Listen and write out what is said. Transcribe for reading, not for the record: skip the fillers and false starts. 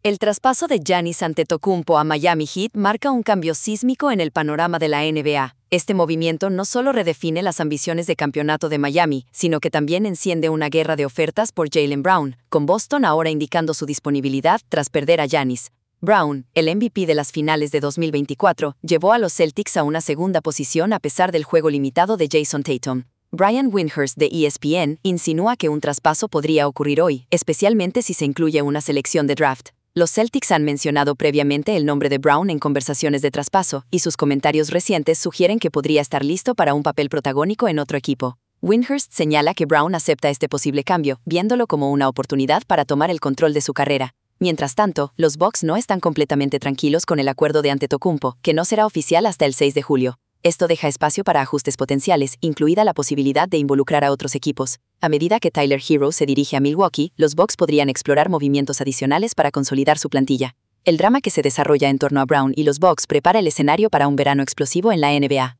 El traspaso de Giannis Antetokounmpo a Miami Heat marca un cambio sísmico en el panorama de la NBA. Este movimiento no solo redefine las ambiciones de campeonato de Miami, sino que también enciende una guerra de ofertas por Jaylen Brown, con Boston ahora indicando su disponibilidad tras perder a Giannis. Brown, el MVP de las finales de 2024, llevó a los Celtics a una segunda posición a pesar del juego limitado de Jason Tatum. Brian Windhorst de ESPN insinúa que un traspaso podría ocurrir hoy, especialmente si se incluye una selección de draft. Los Celtics han mencionado previamente el nombre de Brown en conversaciones de traspaso, y sus comentarios recientes sugieren que podría estar listo para un papel protagónico en otro equipo. Windhorst señala que Brown acepta este posible cambio, viéndolo como una oportunidad para tomar el control de su carrera. Mientras tanto, los Bucks no están completamente tranquilos con el acuerdo de Antetokounmpo, que no será oficial hasta el 6 de julio. Esto deja espacio para ajustes potenciales, incluida la posibilidad de involucrar a otros equipos. A medida que Tyler Herro se dirige a Milwaukee, los Bucks podrían explorar movimientos adicionales para consolidar su plantilla. El drama que se desarrolla en torno a Brown y los Bucks prepara el escenario para un verano explosivo en la NBA.